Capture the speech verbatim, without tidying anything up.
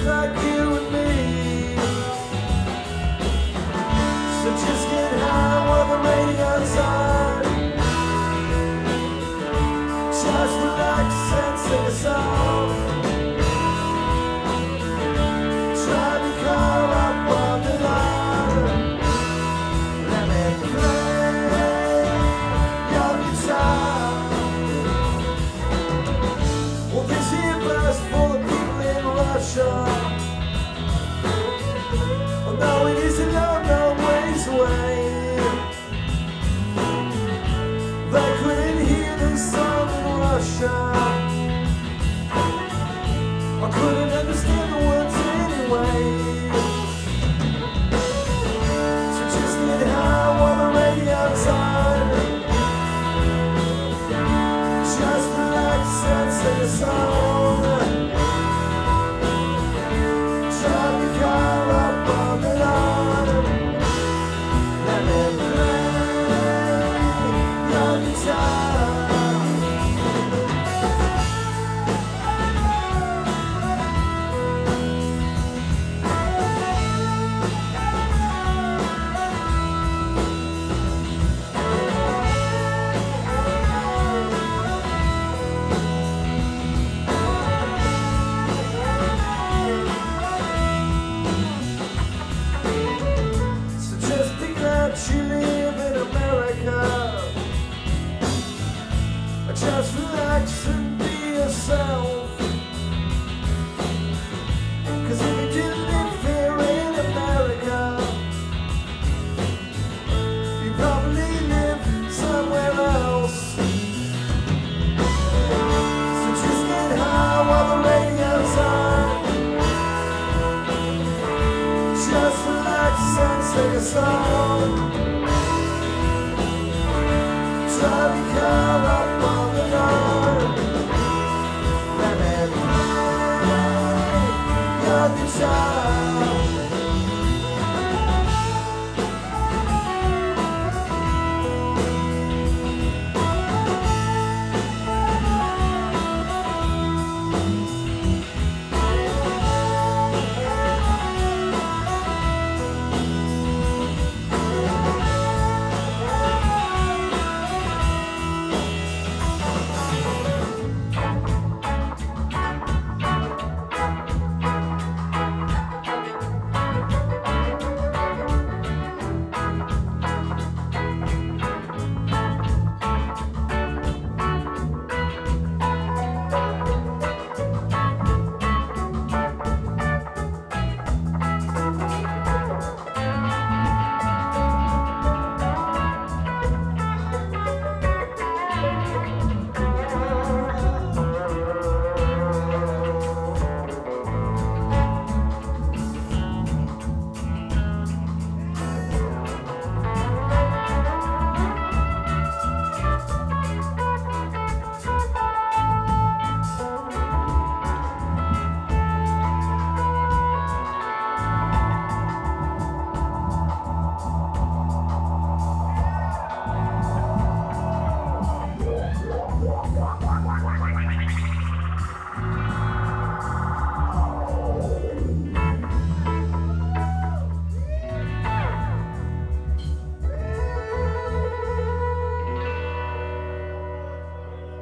like you and me. So just get high while the radio's on. Just relax and sing a song. Try to call up on the line. Let me play your guitar. Well, this here bus full of people in Russia. Oh no, it isn't long, no ways away. They couldn't hear the song in Russia. I couldn't understand the words anyway. So just get high while the radio's on. Just relax and sing a song. Try to call up on the line. Let me play your guitar. So just be glad you live in America. Just relax and be yourself. Cause if you didn't live here in America, you probably live somewhere else. So just get high while the radio's on. Just relax and sing a song. Try to call up on the line. Let me play your guitar.